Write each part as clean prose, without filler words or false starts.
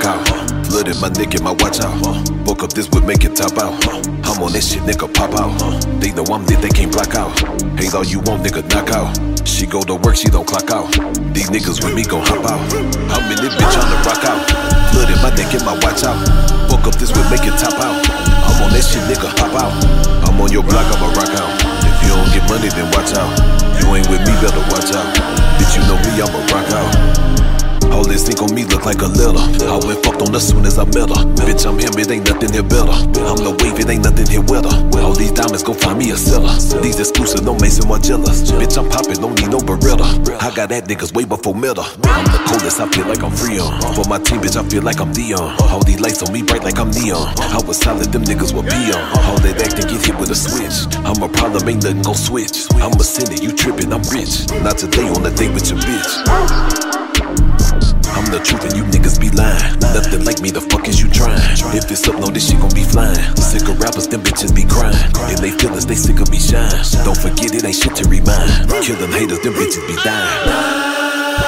out. Flooded my neck and my watch out. Woke up this would make it top out. I'm on that shit, nigga, pop out. They know I'm lit, they can't block out. Hate all you want, nigga, knock out. She go to work, she don't clock out. These niggas with me gon' hop out. I'm in this bitch on the rock out. Flooded my neck and my watch out. Woke up this would make it top out. I'm on that shit, nigga, hop out. I'm on your block, I'ma rock out. If you don't get money, then watch out. You ain't with me, better watch out. Bitch, you know me, I'ma rock out. All this ink on me look like a letter. I went fucked on her soon as I met her. Bitch, I'm him, it ain't nothing here better. I'm the wave, it ain't nothing here wetter. All these diamonds gon' find me a seller. These exclusive, no Mason Margielas. Bitch, I'm poppin', don't need no Beretta. I got that niggas way before Meta. I'm the coldest, I feel like I'm Freon. For my team, bitch, I feel like I'm Dion. All these lights on me bright like I'm neon. I was solid, them niggas were peon. All that acting get hit with a switch. I'm a problem, ain't nothing gon' switch. I'm a sinner, you trippin', I'm rich. Not today on a date with your bitch. I'm the truth and you niggas be lying. Nothing like me, the fuck is you trying? If it's up, no, this shit gon' be flying. Sick of rappers, them bitches be crying. And they feel us, they sick of me shine. Don't forget it ain't shit to remind. Kill them haters, them bitches be dying.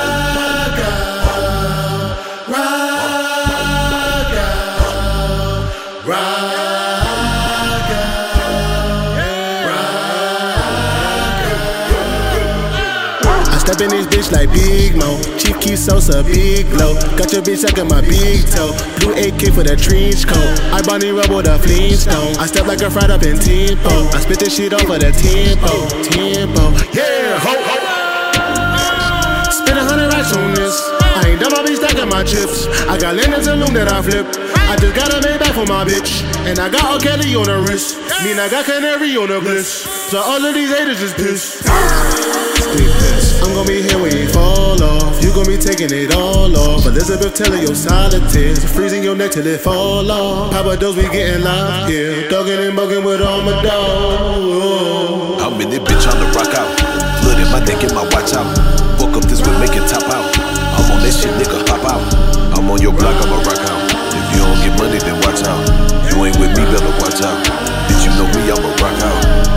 Step in this bitch like Big Mo. Chief Keef Sosa, big blow. Got your bitch sucking my big toe. Blue AK for the trench coat. I Bonnie Rubble the Flintstone. I step like a fried up in tempo. I spit this shit over the tempo. Yeah, ho, ho. Spit 100 racks on this. I ain't done, I'll be stacking my chips. I got linens and loom that I flip. I just got a made back for my bitch. And I got R. Kelly on the wrist. Mean I got Canary on the bliss. So all of these haters is pissed. I'm gon' be here when you fall off. You gon' be taking it all off. Elizabeth Taylor, your solitaires. Freezing your neck till it fall off. Papa Dose, we getting live, yeah. Dogging and bugging with all my dogs. I'm in this bitch on the rock out. Flooded my neck and my watch out. Woke up this would make it top out. I'm on that shit, nigga, pop out. I'm on your block, I'ma rock out. If you don't get money, then watch out. You ain't with me, better watch out. Bitch, you know me, I'ma rock out.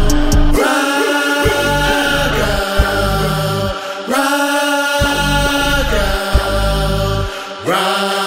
Rock.